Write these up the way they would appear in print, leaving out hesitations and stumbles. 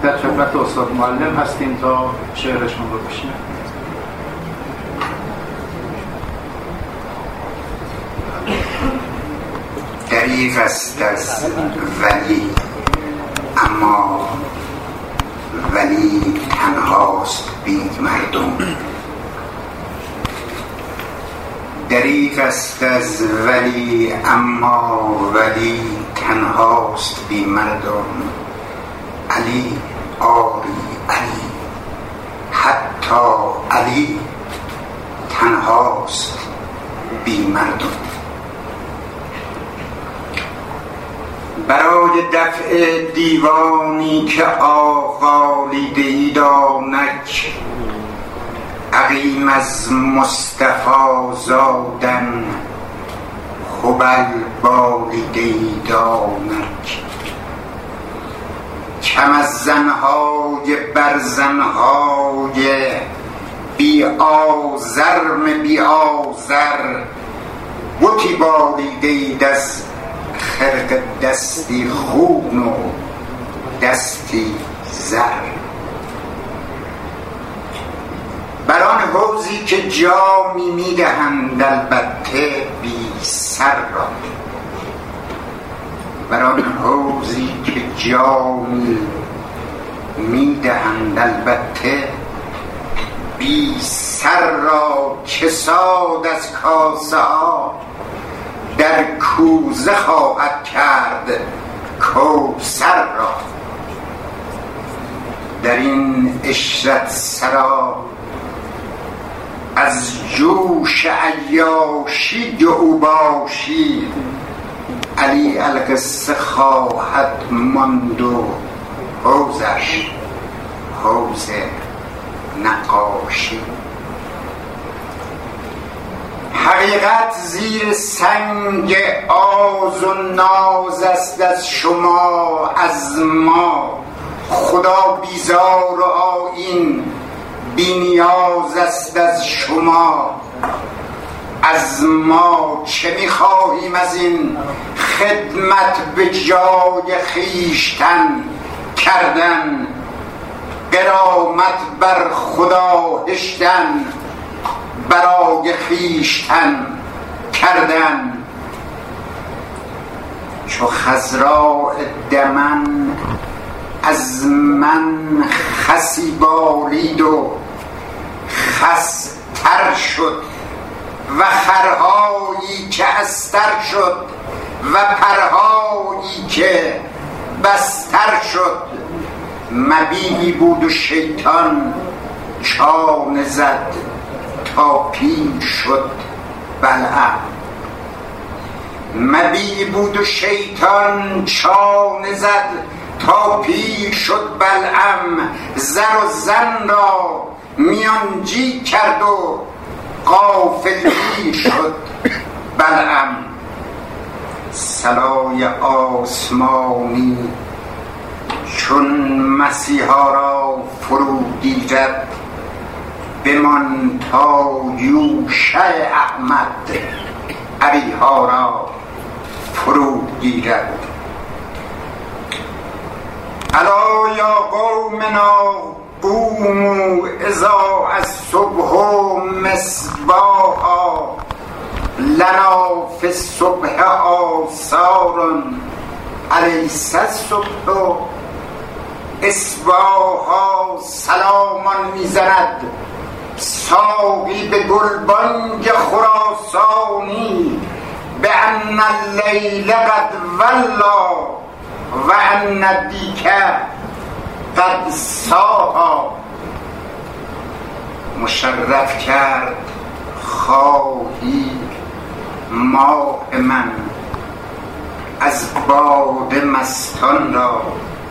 در خدمت استاد معلم هستیم تا شعرشون رو بشنویم. دریغ است از ولی، اما ولی تنهاست بی مردم. دریغ است از ولی، اما ولی تنهاست بی مردم. علی آری علی، حتی علی تنهاست بی مردم. برای دفع دیوانی که آغالیده اید آنک، عقیم از مصطفی زادن هبل بالیده اید آنک. کم از زنهای بر زنهای بی آزرم بی آزر، بتی بالیده اید از خرق دستی خون و دستی زر. بر آن حوضی که جامی میدهند البته بی سر را، بر آن حوضی که جامی میدهند البته بی سر را، که ساد از کاسه ها در کوزه خواهد کرد کوثر را. در این عشرت سرا از جوش عیاشی دو او باشی، علی القصه خواهد ماند و حوزش حوز نقاشی. حقیقت زیر سنگ آز و ناز است از شما، از ما خدا بیزار و آیین بی نیاز است از شما. از ما چه می‌خواهیم از این خدمت به جای خویشتن کردن، غرامت بر خدا هشتن برای خویشتن کردن. چو خضراء دمن از من خسی بالید و خس تر شد، و خرهایی که استر شد و پرهایی که بستر شد. مبیعی بود و شیطان چانه زد تا پیر شد بلعم. مبیعی بود و شیطان چانه زد تا پیر شد بلعم. زر و زن را میانجی کرد و غافل شد بلعم. صلای آسمانی چون مسیحا را فرو گیرد، بمان تا یوشع احمد علیها را فرو گیرد. الا یا قومنا قوموا اذا الصبح مصباحا، لنا فی الصبح آثار الیس الصبح اصباحا. سلامان میزند ساقی به گلبانگ خراسانی، به ان اللیل قد ولا و ان الدیک قد ساها. مشرف کرد خواهی ماه من از باده مستان را.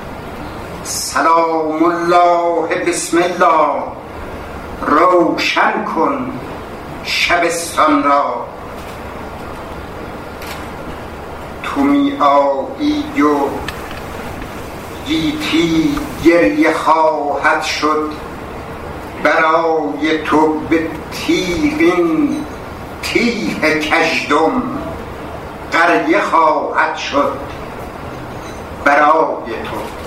سلام الله بسم الله روشن کن شبستان را. تو می آیی و گیتی گریه خواهد شد، برای تو به تیغین تیه کژدم قریه خواهد شد برای تو.